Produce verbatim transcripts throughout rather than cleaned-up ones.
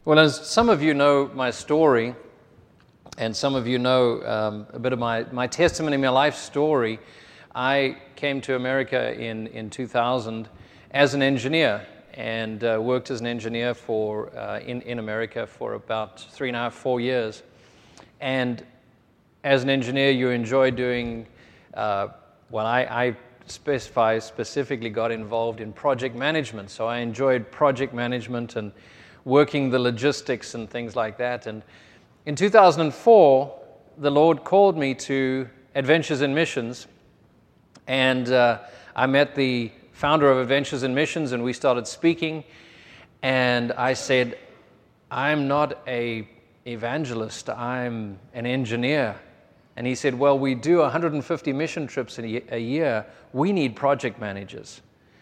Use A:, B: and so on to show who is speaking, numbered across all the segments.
A: Well, as some of you know my story, and some of you know um, a bit of my, my testimony, my life story, I came to America in, in two thousand as an engineer and uh, worked as an engineer for uh, in, in America for about three and a half, four years. And as an engineer, you enjoy doing, uh, well, I, I specify specifically got involved in project management. So I enjoyed project management and working the logistics and things like that. And in two thousand four, the Lord called me to Adventures in Missions, and uh, I met the founder of Adventures in Missions, and we started speaking, and I said, I'm not a evangelist, I'm an engineer. And he said, well, we do one hundred fifty mission trips a year, we need project managers.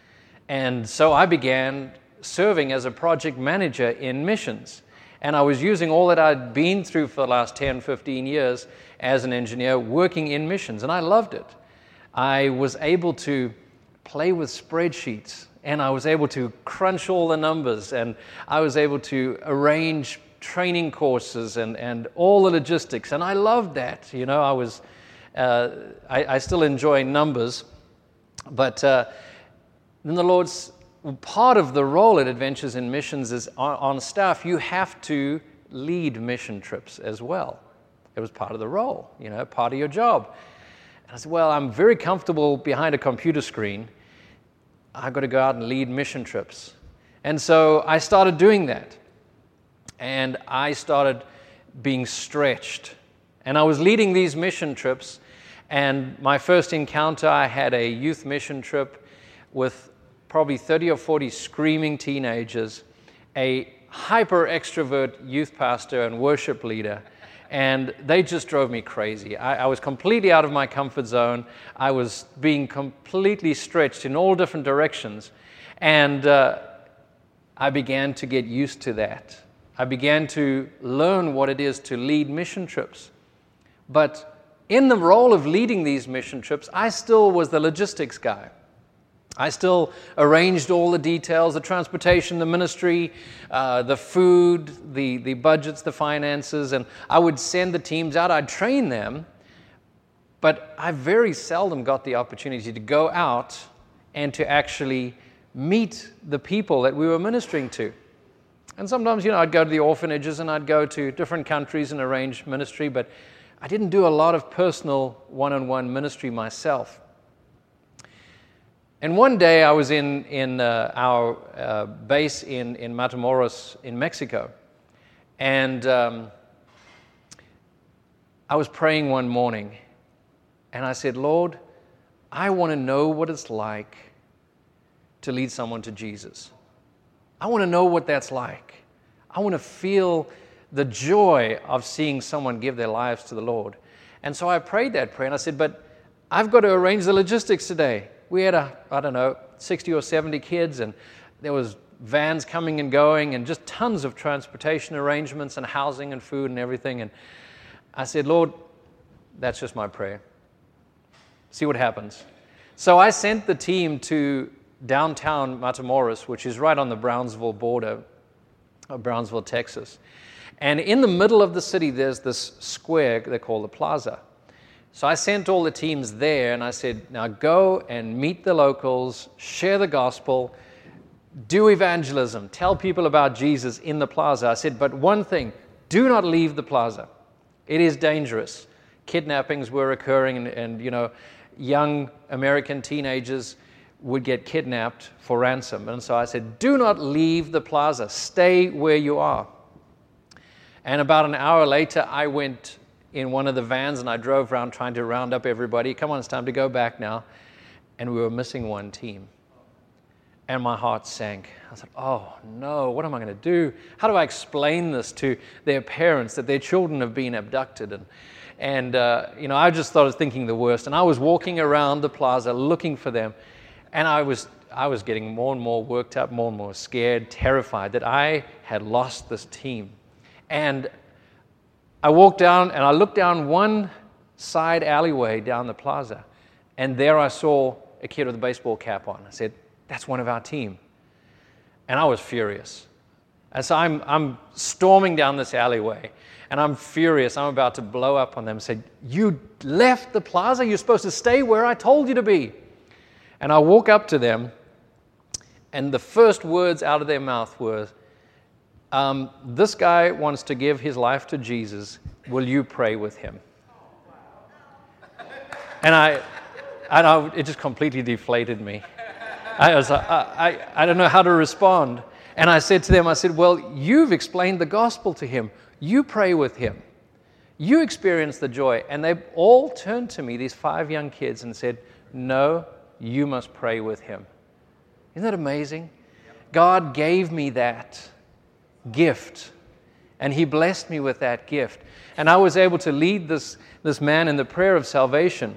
A: And so I began serving as a project manager in missions. And I was using all that I'd been through for the last ten, fifteen years as an engineer working in missions, and I loved it. I was able to play with spreadsheets, and I was able to crunch all the numbers, and I was able to arrange training courses and, and all the logistics, and I loved that. You know, I was, uh, I, I still enjoy numbers, but uh, then the Lord's part of the role at Adventures in Missions is on, on staff, you have to lead mission trips as well. It was part of the role, you know, part of your job. And I said, well, I'm very comfortable behind a computer screen. I've got to go out and lead mission trips. And so I started doing that. And I started being stretched. And I was leading these mission trips. And my first encounter, I had a youth mission trip with probably thirty or forty screaming teenagers, a hyper extrovert youth pastor and worship leader, and they just drove me crazy. I, I was completely out of my comfort zone. I was being completely stretched in all different directions, and uh, I began to get used to that. I began to learn what it is to lead mission trips. But in the role of leading these mission trips, I still was the logistics guy. I still arranged all the details, the transportation, the ministry, uh, the food, the, the budgets, the finances, and I would send the teams out. I'd train them, but I very seldom got the opportunity to go out and to actually meet the people that we were ministering to. And sometimes, you know, I'd go to the orphanages and I'd go to different countries and arrange ministry, but I didn't do a lot of personal one-on-one ministry myself. And one day I was in, in uh, our uh, base in, in Matamoros in Mexico, and um, I was praying one morning, and I said, Lord, I want to know what it's like to lead someone to Jesus. I want to know what that's like. I want to feel the joy of seeing someone give their lives to the Lord. And so I prayed that prayer, and I said, but I've got to arrange the logistics today. We had, a, I don't know, sixty or seventy kids, and there was vans coming and going and just tons of transportation arrangements and housing and food and everything. And I said, Lord, that's just my prayer. See what happens. So I sent the team to downtown Matamoros, which is right on the Brownsville border of Brownsville, Texas. And in the middle of the city, there's this square they call the plaza. So I sent all the teams there, and I said, now go and meet the locals, share the gospel, do evangelism, tell people about Jesus in the plaza. I said, but one thing, do not leave the plaza. It is dangerous. Kidnappings were occurring, and, and you know, young American teenagers would get kidnapped for ransom. And so I said, do not leave the plaza. Stay where you are. And about an hour later, I went in one of the vans, and I drove around trying to round up everybody. Come on, it's time to go back now. And we were missing one team. And my heart sank. I said, oh no, what am I going to do? How do I explain this to their parents, that their children have been abducted? And, and uh, you know, I just started thinking the worst. And I was walking around the plaza looking for them. And I was, I was getting more and more worked up, more and more scared, terrified that I had lost this team. And I walked down, and I looked down one side alleyway down the plaza, and there I saw a kid with a baseball cap on. I said, that's one of our team. And I was furious. And so I'm, I'm storming down this alleyway, and I'm furious. I'm about to blow up on them and say, you left the plaza? You're supposed to stay where I told you to be. And I walk up to them, and the first words out of their mouth were, um, this guy wants to give his life to Jesus. Will you pray with him? And I, and I, it just completely deflated me. I was, I, I, I don't know how to respond. And I said to them, I said, well, you've explained the gospel to him. You pray with him. You experience the joy. And they all turned to me, these five young kids, and said, no, you must pray with him. Isn't that amazing? God gave me that gift, and he blessed me with that gift. And I was able to lead this, this man in the prayer of salvation.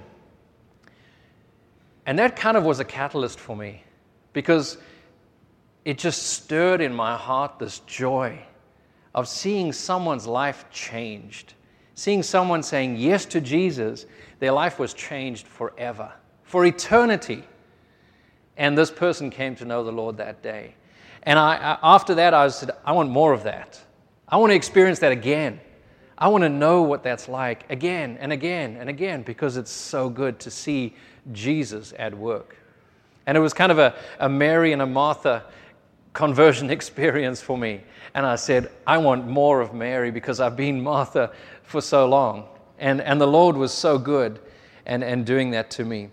A: And that kind of was a catalyst for me, because it just stirred in my heart this joy of seeing someone's life changed, seeing someone saying yes to Jesus. Their life was changed forever, for eternity. And this person came to know the Lord that day. And I, I, after that, I said, I want more of that. I want to experience that again. I want to know what that's like again and again and again, because it's so good to see Jesus at work. And it was kind of a, a Mary and a Martha conversion experience for me. And I said, I want more of Mary, because I've been Martha for so long. And, and the Lord was so good and, and doing that to me.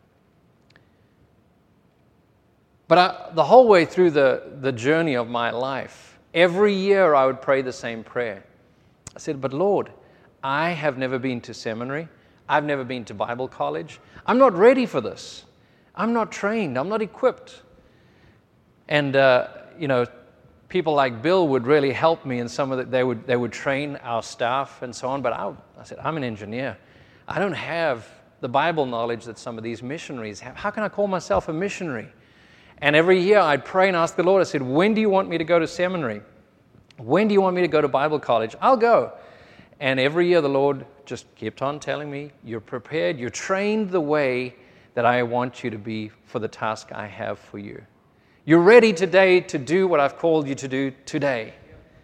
A: But I, the whole way through the, the journey of my life, every year I would pray the same prayer. I said, but Lord, I have never been to seminary. I've never been to Bible college. I'm not ready for this. I'm not trained. I'm not equipped. And, uh, you know, people like Bill would really help me in some of the, they would, they would train our staff and so on. But I, I said, I'm an engineer. I don't have the Bible knowledge that some of these missionaries have. How can I call myself a missionary? And every year I'd pray and ask the Lord, I said, when do you want me to go to seminary? When do you want me to go to Bible college? I'll go. And every year the Lord just kept on telling me, you're prepared, you're trained the way that I want you to be for the task I have for you. You're ready today to do what I've called you to do today.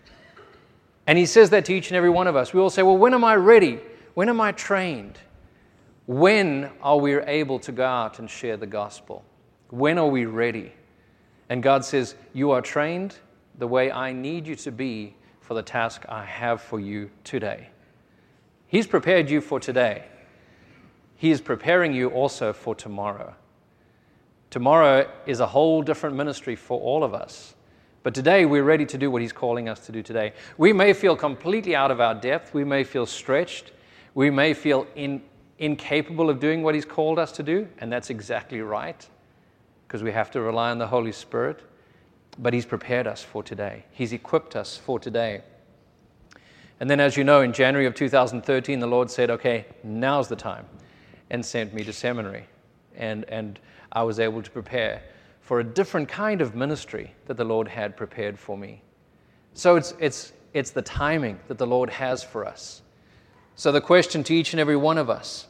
A: And he says that to each and every one of us. We all say, well, when am I ready? When am I trained? When are we able to go out and share the gospel? When are we ready? And God says, you are trained the way I need you to be for the task I have for you today. He's prepared you for today. He is preparing you also for tomorrow. Tomorrow is a whole different ministry for all of us. But today we're ready to do what he's calling us to do today. We may feel completely out of our depth. We may feel stretched. We may feel in, incapable of doing what he's called us to do. And that's exactly right, because we have to rely on the Holy Spirit. But he's prepared us for today. He's equipped us for today. And then, as you know, in January of two thousand thirteen, the Lord said, okay, now's the time, and sent me to seminary. And, and I was able to prepare for a different kind of ministry that the Lord had prepared for me. So it's, it's, it's the timing that the Lord has for us. So the question to each and every one of us,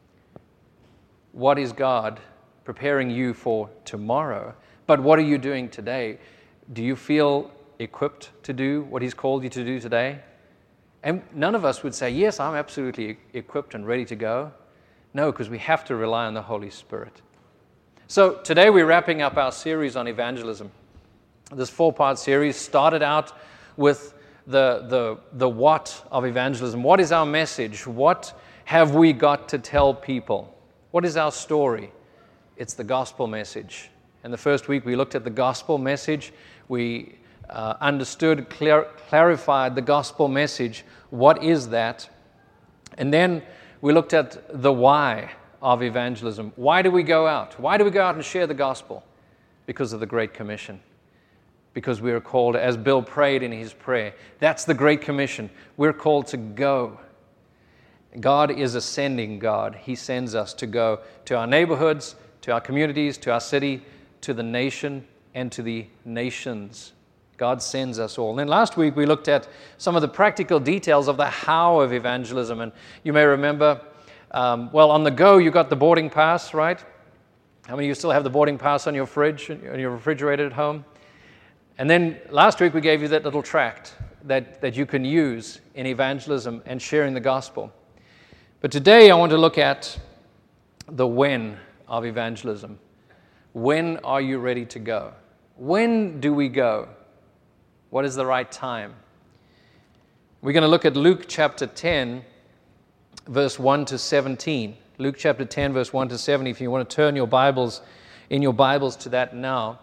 A: what is God preparing you for tomorrow? But what are you doing today? Do you feel equipped to do what he's called you to do today? And none of us would say, yes, I'm absolutely equipped and ready to go. No, because we have to rely on the Holy Spirit. So today we're wrapping up our series on evangelism. This four-part series started out with the, the, the what of evangelism. What is our message? What have we got to tell people? What is our story? It's the gospel message. And the first week we looked at the gospel message. We uh, understood, clar- clarified the gospel message. What is that? And then we looked at the why of evangelism. Why do we go out? Why do we go out and share the gospel? Because of the Great Commission. Because we are called, as Bill prayed in his prayer, that's the Great Commission. We're called to go. God is a sending God. He sends us to go to our neighborhoods, to our communities, to our city, to the nation, and to the nations. God sends us all. And then last week we looked at some of the practical details of the how of evangelism. And you may remember, um, well, on the go you got the boarding pass, right? How many of you still have the boarding pass on your fridge, on your refrigerator at home? And then last week we gave you that little tract that, that you can use in evangelism and sharing the gospel. But today I want to look at the when of evangelism. When are you ready to go? When do we go? What is the right time? We're going to look at Luke chapter ten, verse one to seventeen. Luke chapter ten, verse one to seven. If you want to turn your Bibles, in your Bibles to that now.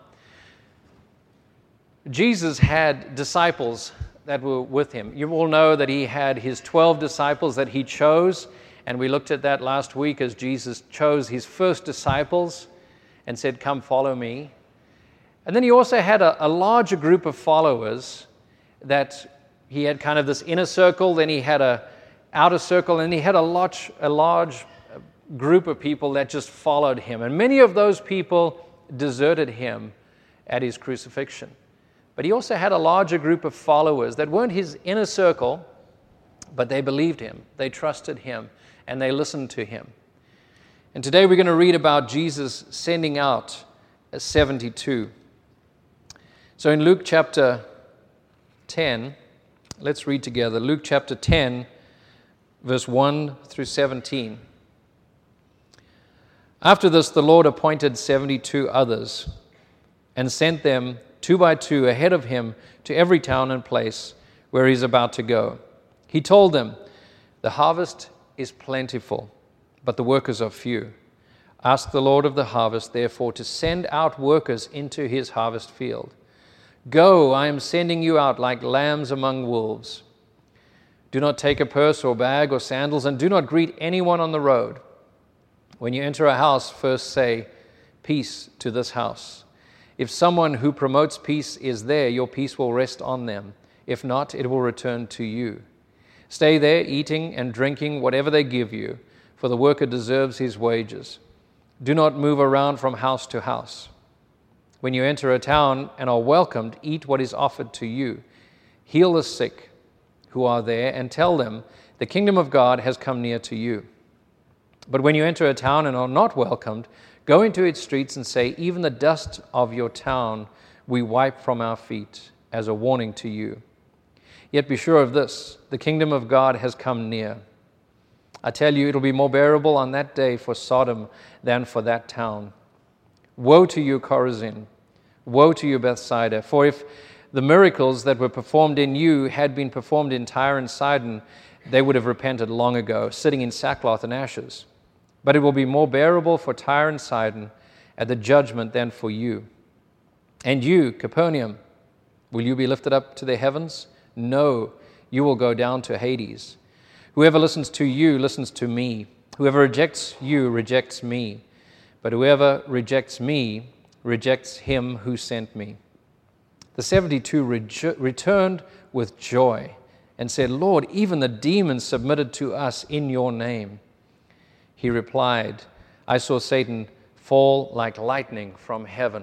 A: Jesus had disciples that were with him. You all know that he had his twelve disciples that he chose, and we looked at that last week as Jesus chose his first disciples and said, "Come follow me." And then he also had a, a larger group of followers that he had kind of this inner circle, then he had a outer circle, and he had a large, a large group of people that just followed him. And many of those people deserted him at his crucifixion. But he also had a larger group of followers that weren't his inner circle, but they believed him, they trusted him, and they listened to him. And today we're going to read about Jesus sending out seventy-two. So in Luke chapter ten, let's read together. Luke chapter ten, verse one through seventeen. After this, the Lord appointed seventy-two others and sent them two by two ahead of him to every town and place where he's about to go. He told them, "The harvest is plentiful, but the workers are few. Ask the Lord of the harvest, therefore, to send out workers into his harvest field. Go, I am sending you out like lambs among wolves. Do not take a purse or bag or sandals, and do not greet anyone on the road. When you enter a house, first say, 'Peace to this house.' If someone who promotes peace is there, your peace will rest on them. If not, it will return to you. Stay there, eating and drinking whatever they give you, for the worker deserves his wages. Do not move around from house to house. When you enter a town and are welcomed, eat what is offered to you. Heal the sick who are there and tell them, 'The kingdom of God has come near to you.' But when you enter a town and are not welcomed, go into its streets and say, 'Even the dust of your town we wipe from our feet,' as a warning to you. Yet be sure of this, the kingdom of God has come near. I tell you, it will be more bearable on that day for Sodom than for that town. Woe to you, Chorazin! Woe to you, Bethsaida! For if the miracles that were performed in you had been performed in Tyre and Sidon, they would have repented long ago, sitting in sackcloth and ashes. But it will be more bearable for Tyre and Sidon at the judgment than for you. And you, Capernaum, will you be lifted up to the heavens? No, you will go down to Hades. Whoever listens to you listens to me. Whoever rejects you rejects me. But whoever rejects me rejects him who sent me." The seventy-two rejo- returned with joy and said, "Lord, even the demons submitted to us in your name." He replied, "I saw Satan fall like lightning from heaven."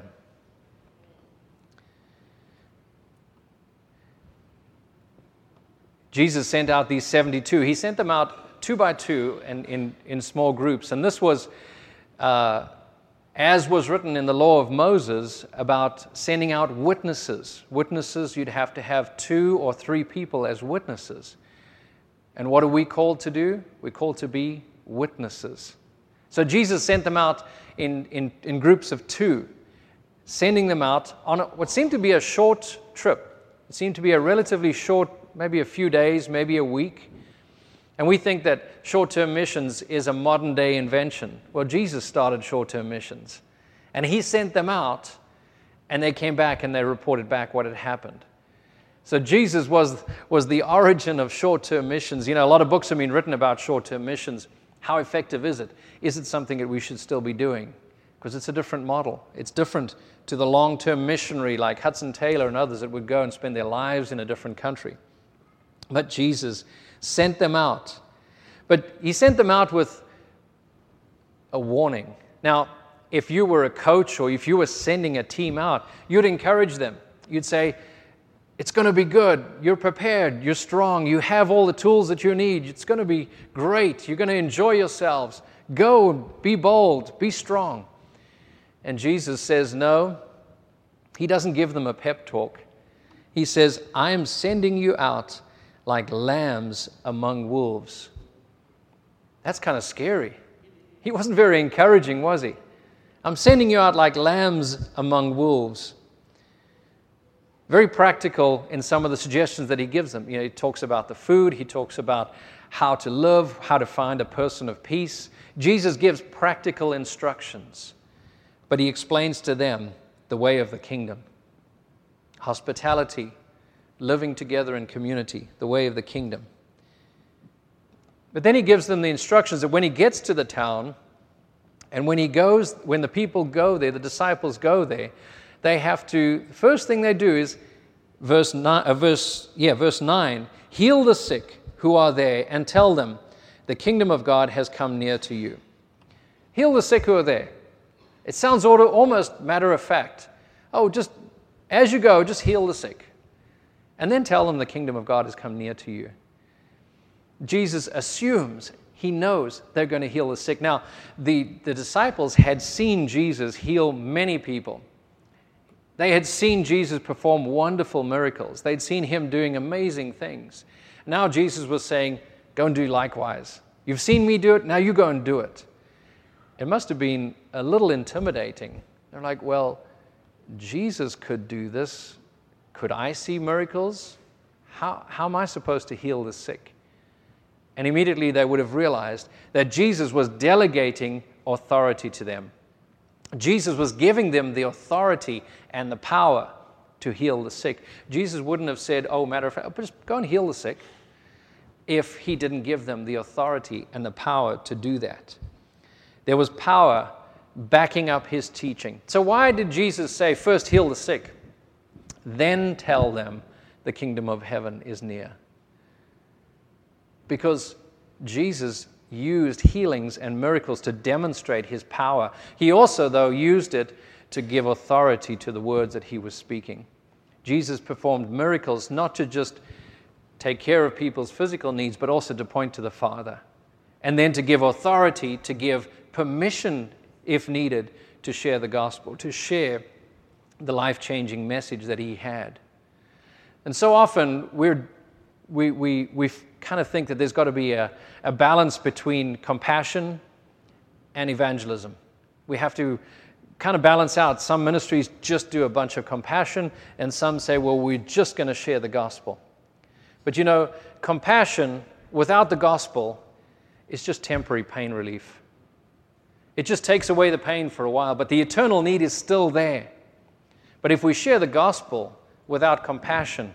A: Jesus sent out these seventy-two. He sent them out two by two and in, in small groups. And this was, uh, as was written in the law of Moses, about sending out witnesses. Witnesses, you'd have to have two or three people as witnesses. And what are we called to do? We're called to be witnesses. So Jesus sent them out in, in, in groups of two, sending them out on a, what seemed to be a short trip. It seemed to be a relatively short, maybe a few days, maybe a week. And we think that short-term missions is a modern-day invention. Well, Jesus started short-term missions. And he sent them out, and they came back and they reported back what had happened. So Jesus was, was the origin of short-term missions. You know, a lot of books have been written about short-term missions. How effective is it? Is it something that we should still be doing? Because it's a different model. It's different to the long-term missionary like Hudson Taylor and others that would go and spend their lives in a different country. But Jesus sent them out. But he sent them out with a warning. Now, if you were a coach or if you were sending a team out, you'd encourage them. You'd say, it's going to be good. You're prepared. You're strong. You have all the tools that you need. It's going to be great. You're going to enjoy yourselves. Go, be bold, be strong. And Jesus says, no, He doesn't give them a pep talk. He says, I am sending you out like lambs among wolves. That's kind of scary. He wasn't very encouraging, was he? I'm sending you out like lambs among wolves. Very practical in some of the suggestions that he gives them. You know, he talks about the food, he talks about how to live, how to find a person of peace. Jesus gives practical instructions, but he explains to them the way of the kingdom. Hospitality, living together in community, the way of the kingdom. But then he gives them the instructions that when he gets to the town, and when he goes, when the people go there, the disciples go there, they have to, the first thing they do is, verse nine, uh, verse, yeah, verse nine, heal the sick who are there and tell them, the kingdom of God has come near to you. Heal the sick who are there. It sounds almost matter of fact. Oh, just, as you go, just heal the sick. And then tell them the kingdom of God has come near to you. Jesus assumes, he knows they're going to heal the sick. Now, the, the disciples had seen Jesus heal many people. They had seen Jesus perform wonderful miracles. They'd seen him doing amazing things. Now Jesus was saying, go and do likewise. You've seen me do it, now you go and do it. It must have been a little intimidating. They're like, well, Jesus could do this. Could I see miracles? How, how am I supposed to heal the sick? And immediately they would have realized that Jesus was delegating authority to them. Jesus was giving them the authority and the power to heal the sick. Jesus wouldn't have said, oh, matter of fact, just go and heal the sick, if he didn't give them the authority and the power to do that. There was power backing up his teaching. So why did Jesus say, first heal the sick, then tell them the kingdom of heaven is near? Because Jesus used healings and miracles to demonstrate his power. He also, though, used it to give authority to the words that he was speaking. Jesus performed miracles not to just take care of people's physical needs, but also to point to the Father. And then to give authority, to give permission, if needed, to share the gospel, to share the life-changing message that he had. And so often we're, we, we, we kind of think that there's got to be a, a balance between compassion and evangelism. We have to kind of balance out. Some ministries just do a bunch of compassion, and some say, well, we're just going to share the gospel. But you know, compassion without the gospel is just temporary pain relief. It just takes away the pain for a while, but the eternal need is still there. But if we share the gospel without compassion,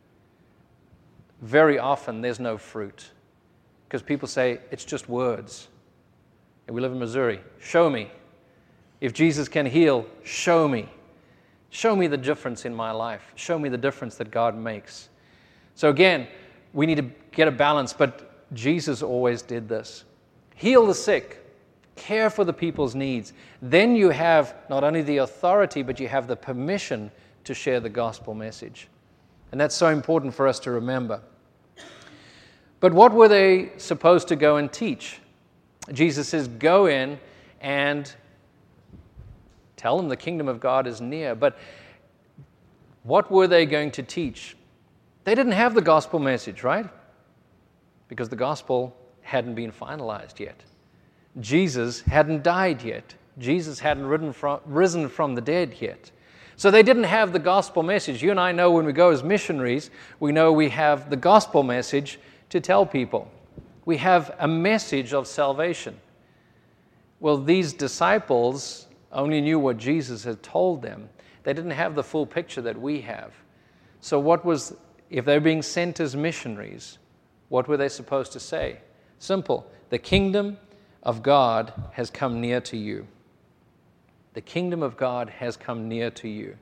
A: very often there's no fruit. Because people say, it's just words. And we live in Missouri. Show me. If Jesus can heal, show me. Show me the difference in my life. Show me the difference that God makes. So again, we need to get a balance, but Jesus always did this. Heal the sick. Care for the people's needs. Then you have not only the authority, but you have the permission to share the gospel message. And that's so important for us to remember. But what were they supposed to go and teach? Jesus says, go in and tell them the kingdom of God is near. But what were they going to teach? They didn't have the gospel message, right? Because the gospel hadn't been finalized yet. Jesus hadn't died yet. Jesus hadn't risen from, risen from the dead yet. So they didn't have the gospel message. You and I know when we go as missionaries, we know we have the gospel message to tell people. We have a message of salvation. Well, these disciples only knew what Jesus had told them. They didn't have the full picture that we have. So what was, if they're being sent as missionaries, what were they supposed to say? Simple. The kingdom of God has come near to you. The kingdom of God has come near to you.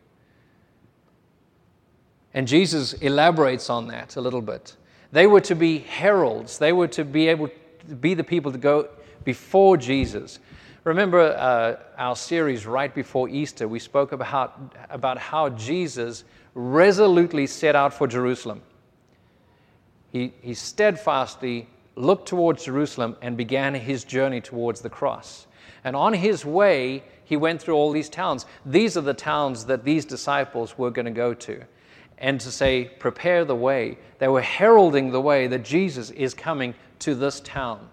A: And Jesus elaborates on that a little bit. They were to be heralds. They were to be able to be the people to go before Jesus. Remember uh, our series right before Easter, we spoke about, about how Jesus resolutely set out for Jerusalem. He, he steadfastly looked towards Jerusalem and began his journey towards the cross. And on his way, he went through all these towns. These are the towns that these disciples were going to go to. And to say, prepare the way. They were heralding the way that Jesus is coming to this town.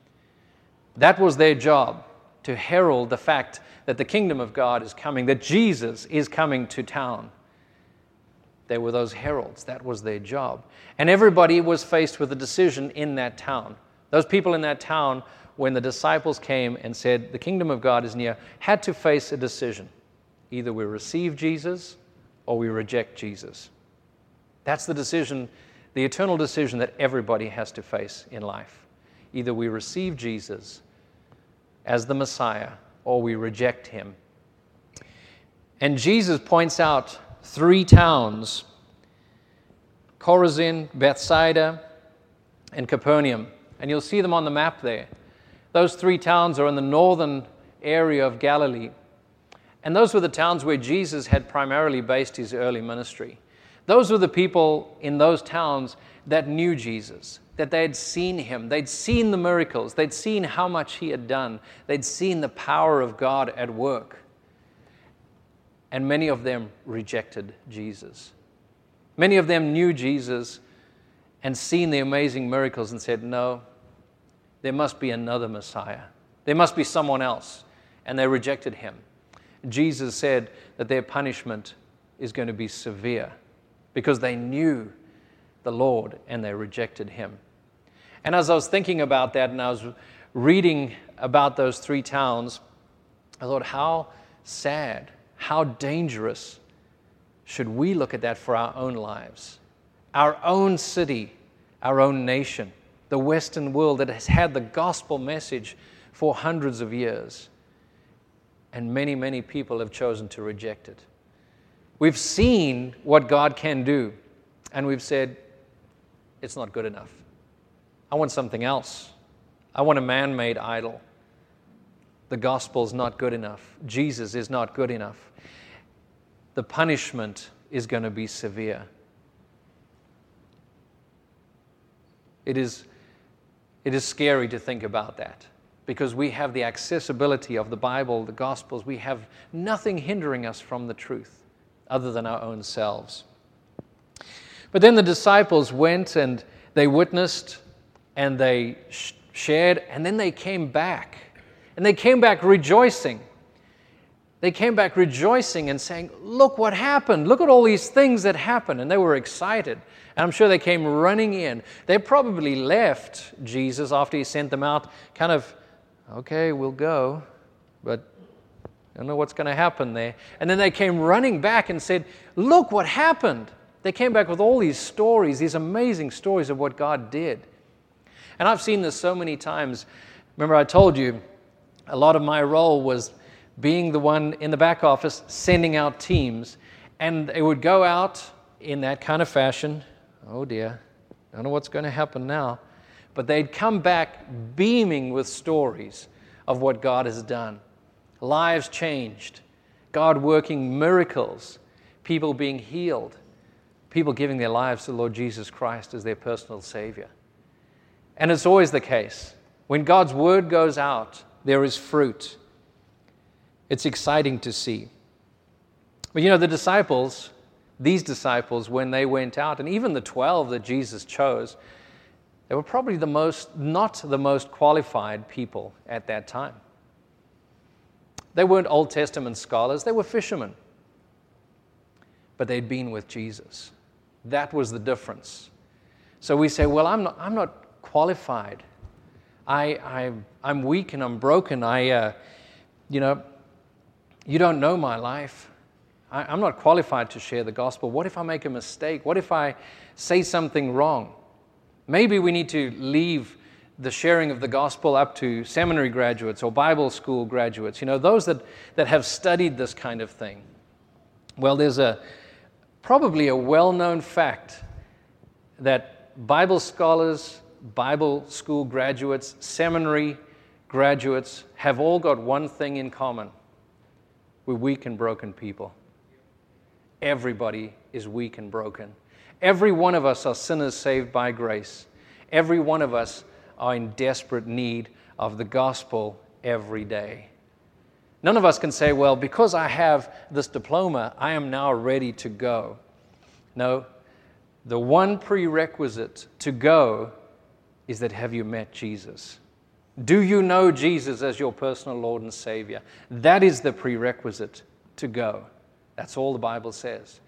A: That was their job, to herald the fact that the kingdom of God is coming, that Jesus is coming to town. They were those heralds. That was their job. And everybody was faced with a decision in that town. Those people in that town, when the disciples came and said, the kingdom of God is near, had to face a decision. Either we receive Jesus or we reject Jesus. That's the decision, the eternal decision that everybody has to face in life. Either we receive Jesus as the Messiah or we reject him. And Jesus points out three towns, Chorazin, Bethsaida, and Capernaum. And you'll see them on the map there. Those three towns are in the northern area of Galilee. And those were the towns where Jesus had primarily based his early ministry. Those were the people in those towns that knew Jesus, that they had seen him. They'd seen the miracles. They'd seen how much he had done. They'd seen the power of God at work. And many of them rejected Jesus. Many of them knew Jesus and seen the amazing miracles and said, no, there must be another Messiah. There must be someone else. And they rejected him. Jesus said that their punishment is going to be severe because they knew the Lord and they rejected him. And as I was thinking about that and I was reading about those three towns, I thought, how sad, how dangerous should we look at that for our own lives? Our own city, our own nation, the Western world that has had the gospel message for hundreds of years. And many, many people have chosen to reject it. We've seen what God can do, and we've said, it's not good enough. I want something else. I want a man-made idol. The gospel's not good enough. Jesus is not good enough. The punishment is going to be severe. It is, it is scary to think about that. Because we have the accessibility of the Bible, the Gospels. We have nothing hindering us from the truth other than our own selves. But then the disciples went and they witnessed and they sh- shared and then they came back. And they came back rejoicing. They came back rejoicing and saying, look what happened. Look at all these things that happened. And they were excited. And I'm sure they came running in. They probably left Jesus after he sent them out kind of, okay, we'll go, but I don't know what's going to happen there. And then they came running back and said, look what happened. They came back with all these stories, these amazing stories of what God did. And I've seen this so many times. Remember I told you, a lot of my role was being the one in the back office, sending out teams. And they would go out in that kind of fashion. Oh dear, I don't know what's going to happen now. But they'd come back beaming with stories of what God has done. Lives changed. God working miracles. People being healed. People giving their lives to the Lord Jesus Christ as their personal Savior. And it's always the case. When God's word goes out, there is fruit. It's exciting to see. But you know, the disciples, these disciples, when they went out, and even the twelve that Jesus chose, they were probably the most, not the most qualified people at that time. They weren't Old Testament scholars, they were fishermen. But they'd been with Jesus. That was the difference. So we say, well, I'm not, I'm not qualified. I, I, I'm weak and I'm broken. I, uh, you know, you don't know my life. I, I'm not qualified to share the gospel. What if I make a mistake? What if I say something wrong? Maybe we need to leave the sharing of the gospel up to seminary graduates or Bible school graduates, you know, those that, that have studied this kind of thing. Well, there's a probably a well-known fact that Bible scholars, Bible school graduates, seminary graduates have all got one thing in common. We're weak and broken people. Everybody is weak and broken. Every one of us are sinners saved by grace. Every one of us are in desperate need of the gospel every day. None of us can say, well, because I have this diploma, I am now ready to go. No, the one prerequisite to go is that have you met Jesus? Do you know Jesus as your personal Lord and Savior? That is the prerequisite to go. That's all the Bible says.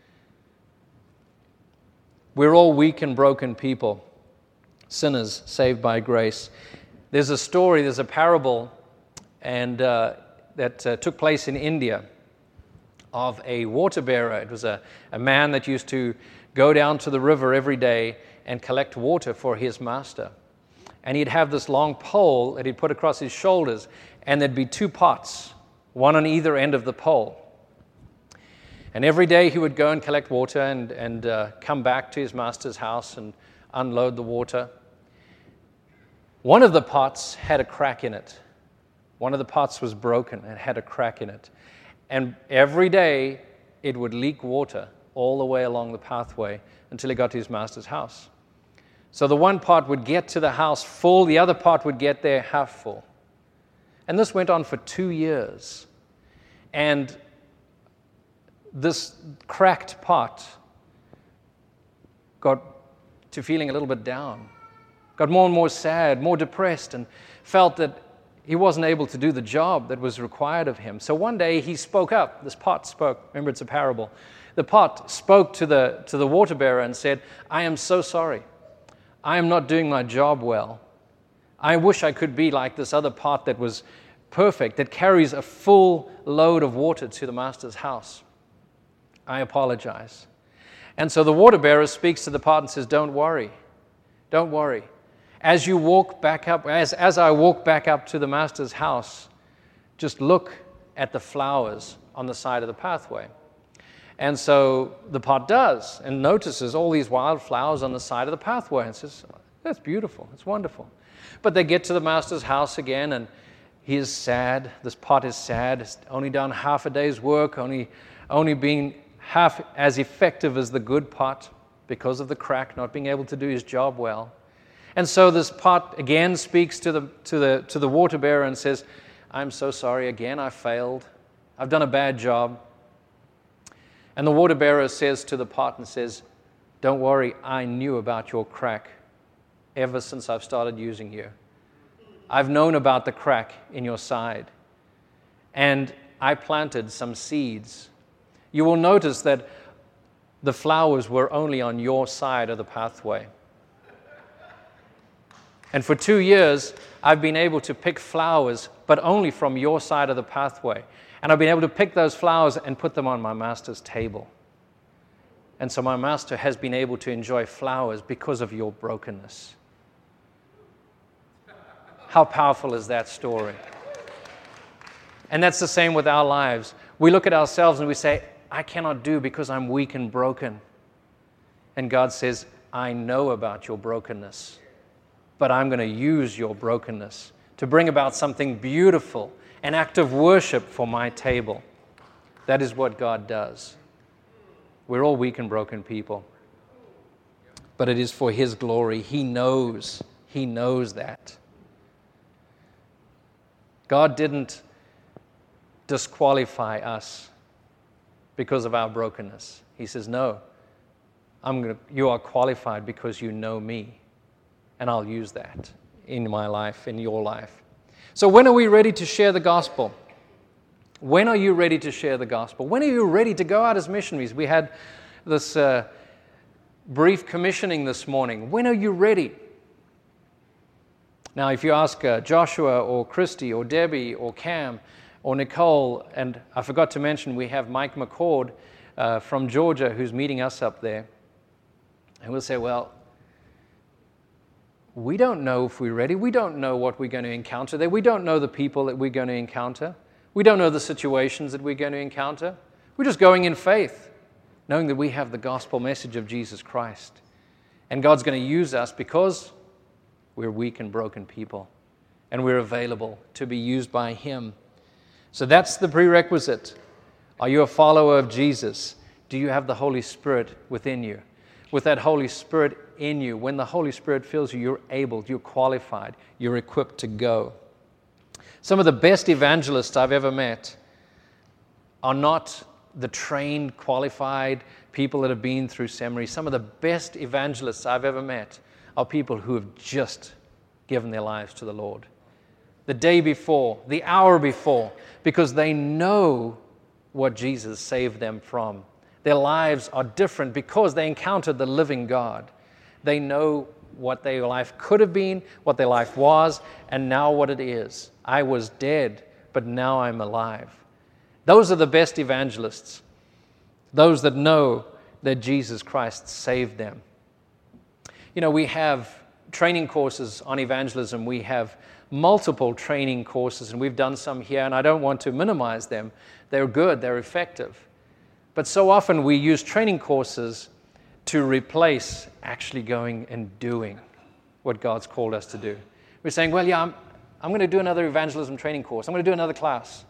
A: We're all weak and broken people, sinners saved by grace. There's a story, there's a parable, and uh, that uh, took place in India of a water bearer. It was a, a man that used to go down to the river every day and collect water for his master. And he'd have this long pole that he'd put across his shoulders, and there'd be two pots, one on either end of the pole. And every day he would go and collect water and, and uh, come back to his master's house and unload the water. One of the pots had a crack in it. One of the pots was broken and had a crack in it. And every day it would leak water all the way along the pathway until it got to his master's house. So the one pot would get to the house full, the other pot would get there half full. And this went on for two years. And this cracked pot got to feeling a little bit down, got more and more sad, more depressed, and felt that he wasn't able to do the job that was required of him. So one day he spoke up. This pot spoke. Remember, it's a parable. The pot spoke to the, to the water bearer and said, I am so sorry. I am not doing my job well. I wish I could be like this other pot that was perfect, that carries a full load of water to the master's house. I apologize. And so the water bearer speaks to the pot and says, don't worry. Don't worry. As you walk back up, as, as I walk back up to the master's house, just look at the flowers on the side of the pathway. And so the pot does and notices all these wild flowers on the side of the pathway and says, that's beautiful, it's wonderful. But they get to the master's house again and he is sad. This pot is sad. It's only done half a day's work, only, only being half as effective as the good pot because of the crack, not being able to do his job well. And so this pot again speaks to the, to the, to the water bearer and says, I'm so sorry again, I failed. I've done a bad job. And the water bearer says to the pot and says, don't worry, I knew about your crack ever since I've started using you. I've known about the crack in your side. And I planted some seeds. You will notice that the flowers were only on your side of the pathway. And for two years, I've been able to pick flowers, but only from your side of the pathway. And I've been able to pick those flowers and put them on my master's table. And so my master has been able to enjoy flowers because of your brokenness. How powerful is that story? And that's the same with our lives. We look at ourselves and we say, I cannot do because I'm weak and broken. And God says, I know about your brokenness, but I'm going to use your brokenness to bring about something beautiful, an act of worship for my table. That is what God does. We're all weak and broken people, but it is for His glory. He knows, He knows that. God didn't disqualify us because of our brokenness. He says, no, I'm gonna, you are qualified because you know me, and I'll use that in my life, in your life. So when are we ready to share the gospel? When are you ready to share the gospel? When are you ready to go out as missionaries? We had this uh, brief commissioning this morning. When are you ready? Now, if you ask uh, Joshua or Christy or Debbie or Cam or Nicole, and I forgot to mention we have Mike McCord uh, from Georgia who's meeting us up there, and we'll say, well, we don't know if we're ready. We don't know what we're going to encounter there. We don't know the people that we're going to encounter. We don't know the situations that we're going to encounter. We're just going in faith, knowing that we have the gospel message of Jesus Christ. And God's going to use us because we're weak and broken people, and we're available to be used by Him. So that's the prerequisite. Are you a follower of Jesus? Do you have the Holy Spirit within you? With that Holy Spirit in you, when the Holy Spirit fills you, you're able, you're qualified, you're equipped to go. Some of the best evangelists I've ever met are not the trained, qualified people that have been through seminary. Some of the best evangelists I've ever met are people who have just given their lives to the Lord. The day before, the hour before, because they know what Jesus saved them from. Their lives are different because they encountered the living God. They know what their life could have been, what their life was, and now what it is. I was dead, but now I'm alive. Those are the best evangelists, those that know that Jesus Christ saved them. You know, we have training courses on evangelism. We have multiple training courses, and we've done some here, and I don't want to minimize them. They're good, they're effective. But so often we use training courses to replace actually going and doing what God's called us to do. We're saying, well, yeah, I'm, I'm going to do another evangelism training course. I'm going to do another class.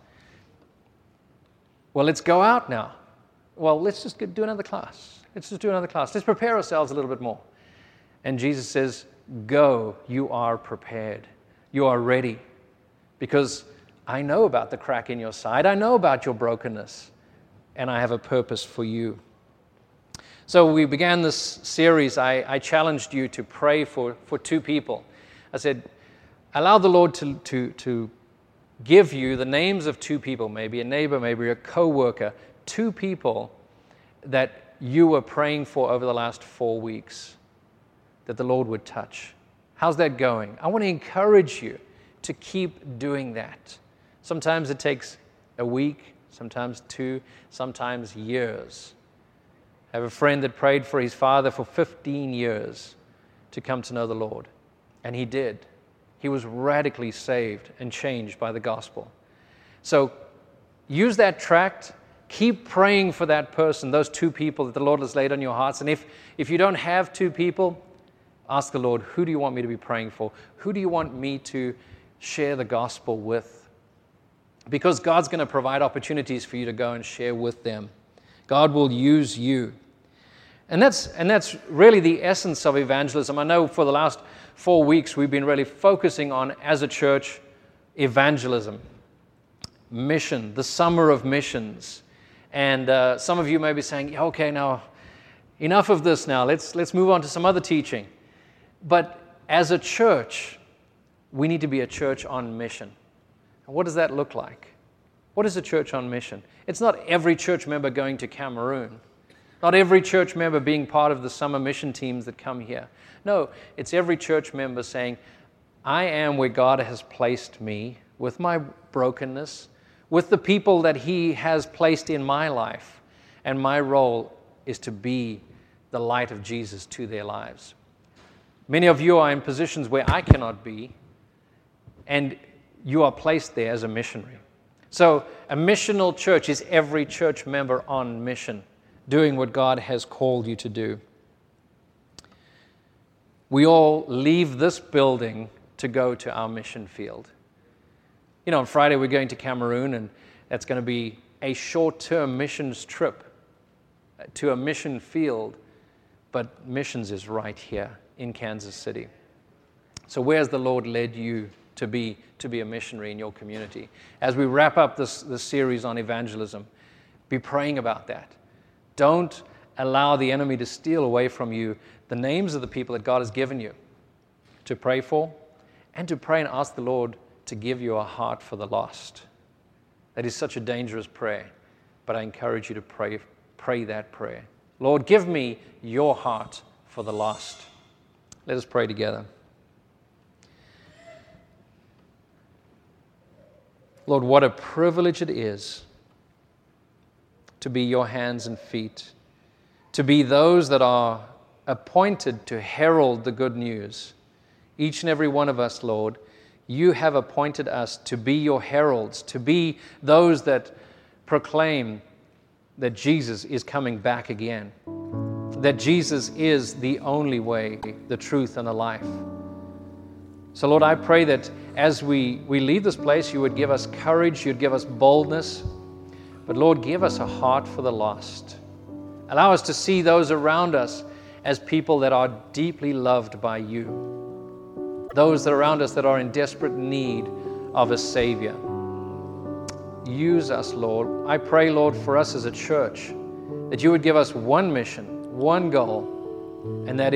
A: Well, let's go out now. Well, let's just get, do another class. Let's just do another class. Let's prepare ourselves a little bit more. And Jesus says, go, you are prepared. You are ready. Because I know about the crack in your side. I know about your brokenness. And I have a purpose for you. So we began this series. I, I challenged you to pray for, for two people. I said, allow the Lord to, to, to give you the names of two people, maybe a neighbor, maybe a co-worker, two people that you were praying for over the last four weeks that the Lord would touch. How's that going? I want to encourage you to keep doing that. Sometimes it takes a week, sometimes two, sometimes years. I have a friend that prayed for his father for fifteen years to come to know the Lord, and he did. He was radically saved and changed by the gospel. So use that tract. Keep praying for that person, those two people that the Lord has laid on your hearts. And if, if you don't have two people, ask the Lord, who do you want me to be praying for? Who do you want me to share the gospel with? Because God's going to provide opportunities for you to go and share with them. God will use you. And that's, and that's really the essence of evangelism. I know for the last four weeks we've been really focusing on, as a church, evangelism, mission, the summer of missions. And uh, some of you may be saying, yeah, okay, now enough of this now. Let's, let's move on to some other teaching. But as a church, we need to be a church on mission. And what does that look like? What is a church on mission? It's not every church member going to Cameroon. Not every church member being part of the summer mission teams that come here. No, it's every church member saying, I am where God has placed me with my brokenness, with the people that He has placed in my life. And my role is to be the light of Jesus to their lives. Many of you are in positions where I cannot be, and you are placed there as a missionary. So a missional church is every church member on mission, doing what God has called you to do. We all leave this building to go to our mission field. You know, on Friday we're going to Cameroon, and that's going to be a short-term missions trip to a mission field, but missions is right here in Kansas City. So where's the Lord led you to be to be a missionary in your community? As we wrap up this, this series on evangelism, be praying about that. Don't allow the enemy to steal away from you the names of the people that God has given you to pray for, and to pray and ask the Lord to give you a heart for the lost. That is such a dangerous prayer, but I encourage you to pray, pray that prayer. Lord, give me your heart for the lost. Let us pray together. Lord, what a privilege it is to be your hands and feet, to be those that are appointed to herald the good news. Each and every one of us, Lord, you have appointed us to be your heralds, to be those that proclaim that Jesus is coming back again, that Jesus is the only way, the truth, and the life. So, Lord, I pray that as we, we leave this place, you would give us courage, you'd give us boldness, but, Lord, give us a heart for the lost. Allow us to see those around us as people that are deeply loved by you, those that are around us that are in desperate need of a Savior. use us, Lord. I pray, Lord, for us as a church, that you would give us one mission, one goal, and that